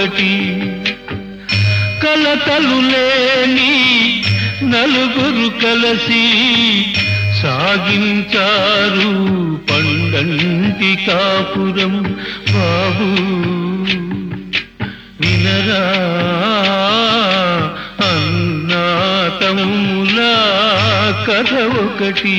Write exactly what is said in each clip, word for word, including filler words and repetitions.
ఒకటి. కలతలు లేని నలుగురు కలసి సాగించారు పండంటి కాపురం. బాబు వినరా అన్నా తమ్ముల కథ ఒకటి.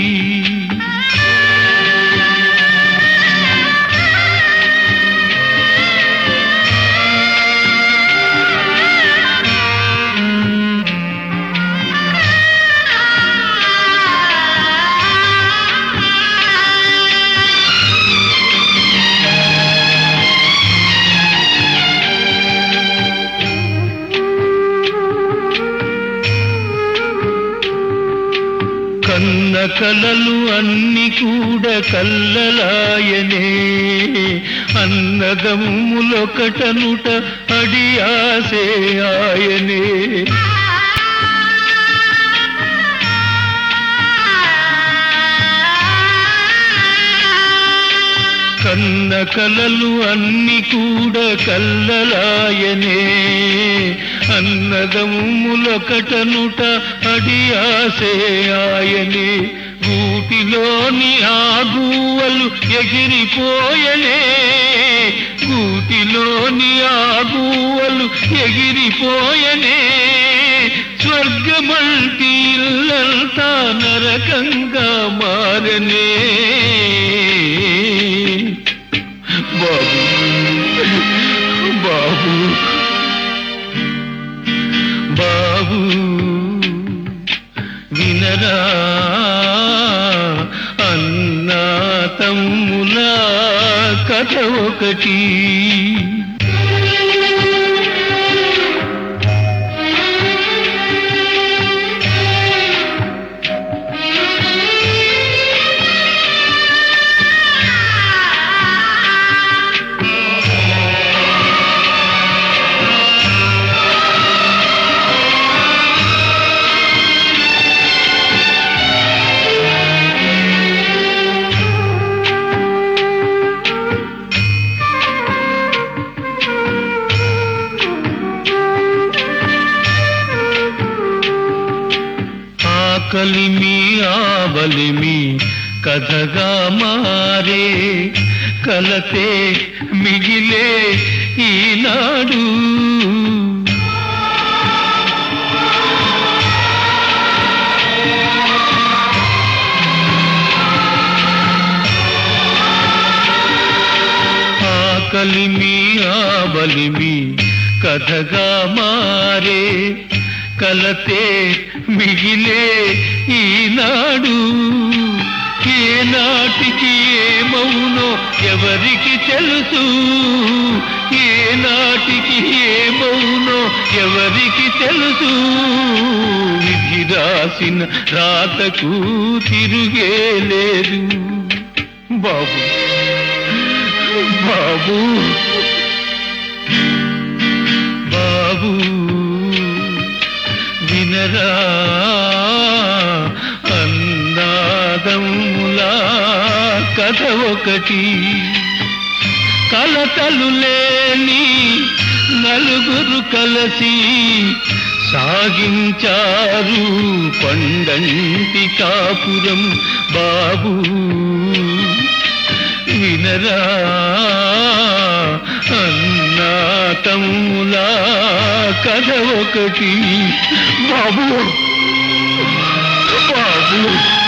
కన్న కలలు అన్ని కూడా కల్లలాయనే, అన్నదమ్ములొకటనుట అడి ఆసే ఆయనే. కన్న కలలు అన్ని కూడా కల్లలాయనే, అన్నదమ్ములొకటనుట అడి ఆసే ఆయనే. గూటిలోని ఆగువలు ఎగిరిపోయనే, గూటిలోని ఆగువలు ఎగిరిపోయనే. స్వర్గమంటి ఇల్లంతా నరకంగా మారనే. బాబు బాబు బాబు వినరా అన్నా తమ్ముల కథ ఒకటి. కలిమి ఆబలిమి కథగా మారే, కలతే మిగిలే ఈనాడు. ఆకలిమి ఆబలిమి కథగా మారే, కలతే మిగిలే ఈనాడు. ఏనాటికి ఏమవునో ఎవరికి తెలుసు, ఏనాటికి ఏమవునో ఎవరికి తెలుసు. విధి రాసిన రాతకు తిరుగే లేదు. బాబు బాబు బాబు వినరా అన్నాదమ్ముల కథ ఒకటి. కలతలు లేని నలుగురు కలసి సాగించారు పండంటి కాపురం. బాబు వినరా అన్నా తమ్ముల కథ ఒకటి. బాబు బాబు